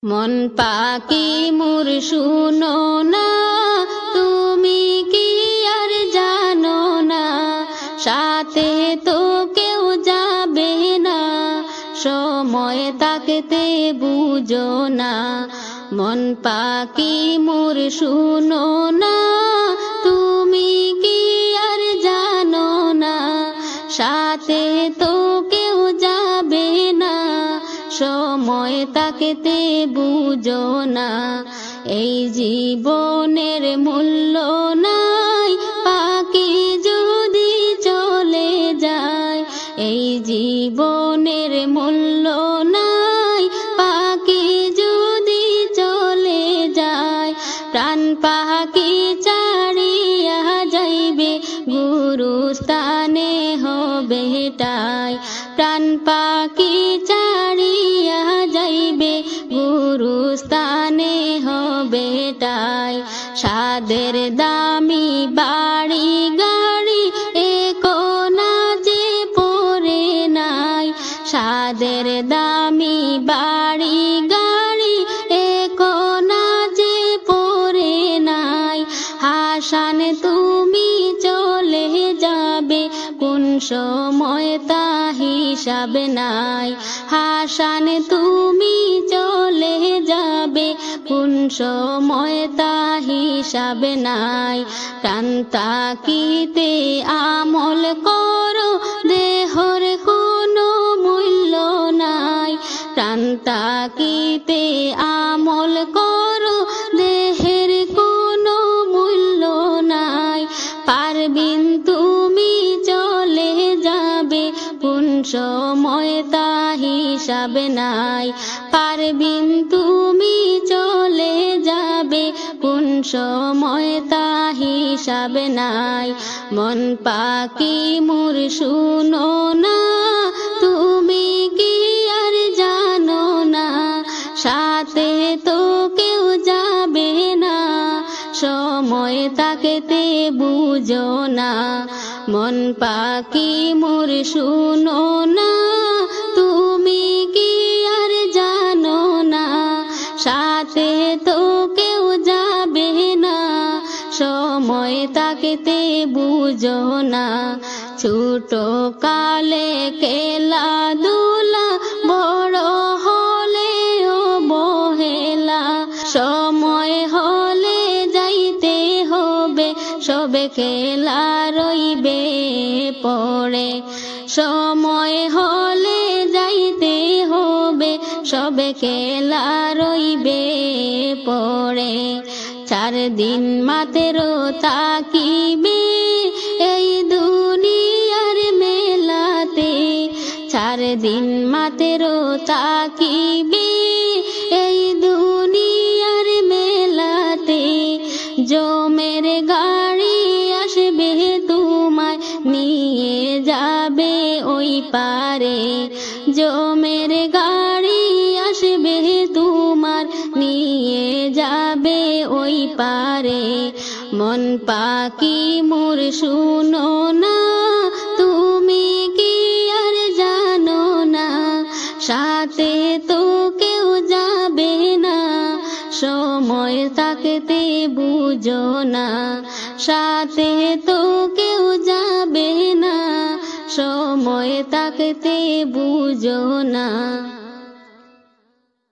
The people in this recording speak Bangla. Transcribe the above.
মন পাখি মোর শুনো না, তুমি কি আর জানো না, সাথে তো কেউ যাবে না, সময় থাকতে বুঝো না। মন পাখি মোর শুনো না, তুমি কি আর জানো না, সাথে তো কেউ যাবে না, সময় থাকতে বুঝো না। এই জীবনের মূল্য নাই, পাখি যদি চলে যায়। এই জীবনের মূল্য নাই, পাখি যদি চলে যায়। প্রাণ পাখি ছাড়িয়া যাইবে, গুরুস্থানে হবে ঠাই। প্রাণ পাখি ছাড়িয়া যাইবে, গুরুস্থানে হবে ঠাই। সাদের দামি বাড়ি গাড়ি এখনো যে পড়ে নাই, সাদের দামি বাড়ি গাড়ি এখনো যে পড়ে নাই। হাসান তুমি চলে যাবে, কোন সময় তা হিসাব নাই। হাসান তুমি চলে যাবে, কোন সময় তা হিসাব নাই। প্রাণ থাকিতে আমল করো, দেহর কোনো মূল্য নাই। প্রাণ থাকিতে আমল করো, দেহের কোনো মূল্য নাই। পারবিন তুমি চলে যাবে, কোন সময় তা হিসাব নাই। পারবিন তুমি চলে যাবে, কোন সময় তা হিসাব নাই। মন পাখি মোর শুনো না, তুমি কি আর জানো না, সাথে তো কেউ যাবে না, সময় থাকতে বুঝো না। মন পাখি মোর শুনো না, তুমি কি আর জানো না, সাথে তো কেউ যাবে না, সময় থাকতে বুঝো না। ছোট কালে খেলাধুলা, বড় হলে অবহেলা। সময় হলে যাইতে হবে, সবে খেলা রইবে পড়ে। সময় হলে যাইতে হবে, সবে খেলা রইবে পড়ে। 4 দিন মাত্র থাকিবে এই দুনিয়ার মেলাতে। 4 দিন মাত্র থাকিবে এই দুনিয়ার মেলাতে। জমের গাড়ি আসবে তোমায় নিয়ে যাবে ওই পারে। জমের গাড়ি আসবে তোমার নিয়ে যাবে ওই পারে। মন পাখি মোর শুনো না, তুমি কি আর জানো না, সাথে তো কেউ যাবে না, সময় থাকতে বুঝো না। সাথে তো কেউ যাবে না, সময় থাকতে বুঝো না।